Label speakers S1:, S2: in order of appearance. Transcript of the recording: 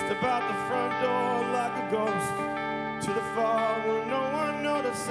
S1: Step out the front door like a ghost to the far where no one notices.